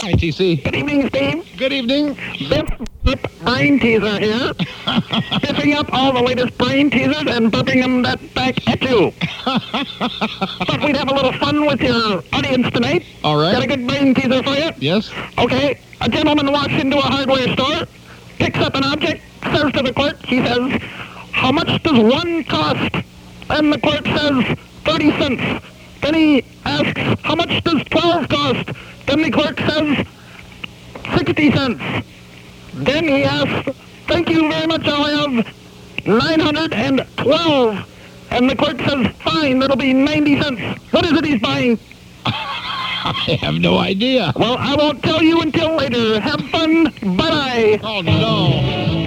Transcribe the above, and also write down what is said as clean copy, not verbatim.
Hi, TC. Good evening, Steve. Good evening. Biff Brain Teaser here. Biffing up all the latest brain teasers and burping them back at you. Thought we'd have a little fun with your audience tonight. All right. Got a good brain teaser for you? Yes. Okay. A gentleman walks into a hardware store, picks up an object, says to the clerk, he says, "How much does one cost?" And the clerk says, 30 cents. Then he asks, "How much does 12 cost?" Then the clerk says, 60 cents. Then he asks, "Thank you very much, I'll have 912. And the clerk says, "Fine, that'll be 90 cents. What is it he's buying? I have no idea. Well, I won't tell you until later. Have fun. Bye-bye. Oh, no.